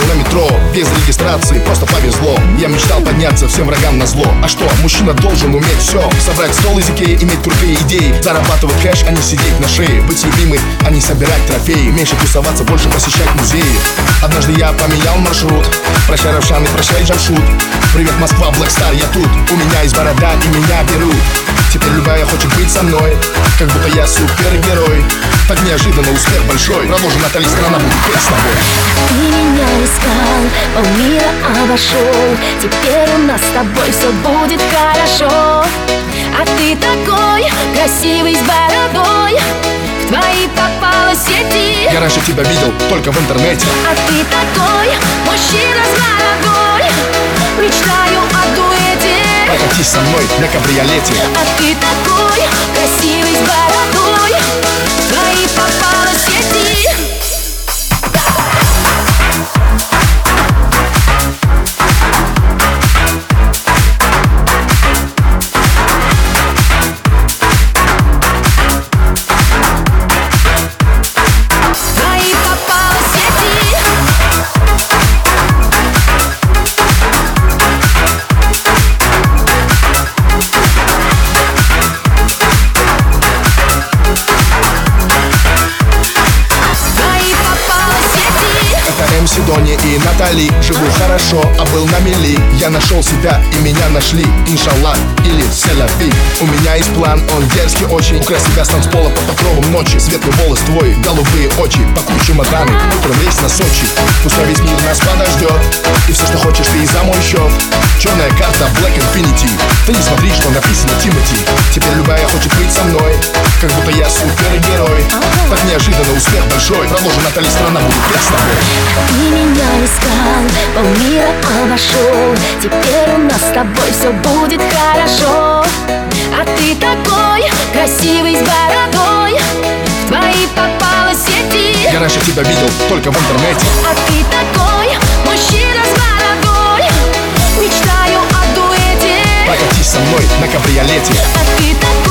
на метро, без регистрации, просто повезло. Я мечтал подняться всем врагам на зло. А что, мужчина должен уметь все: собрать стол из Икеи, иметь крутые идеи, зарабатывать кэш, а не сидеть на шее, быть любимой, а не собирать трофеи, меньше тусоваться, больше посещать музеи. Однажды я поменял маршрут. Прощай, Равшан, и прощай, Джамшут. Привет, Москва, Black Star, я тут. У меня есть борода, и меня берут. Теперь любая хочет быть со мной, как будто я супергерой. Так неожиданно успех большой. Продолжим, Натали, страна будет петь с тобой. Ты меня искал, полмира обошел. Теперь у нас с тобой все будет хорошо. А ты такой красивый с бородой, в твои попала сети. Я раньше тебя видел только в интернете. А ты такой мужчина с бородой, мечтаю о дуэте. Прокатись со мной на кабриолете. А ты такой красивый с бородой, в твои попала сети. Дони и Натали, живу хорошо, а был на мели. Я нашел себя и меня нашли, иншаллах или селяви. У меня есть план, он дерзкий очень. Украсть себя с танцпола под покровом ночи. Светлый волос твой, голубые очи, пакуй чемоданы, утром рейс на Сочи. Пускай весь мир нас подождет, и все, что хочешь, ты и за мой счет. Черная карта Black Infinity. Ты не смотри, что написано Тимати. Теперь любая хочет быть со мной, как будто я супергерой. Так неожиданно успех большой. Продолжим, Натали, страна будет петь с тобой. Ты меня искал, полмира обошел. Теперь у нас с тобой все будет хорошо. А ты такой красивый с бородой, в твои попала сети. Я раньше тебя видел только в интернете. А ты такой мужчина с бородой, мечтаю о дуэте. Прокатись со мной на кабриолете. А ты такой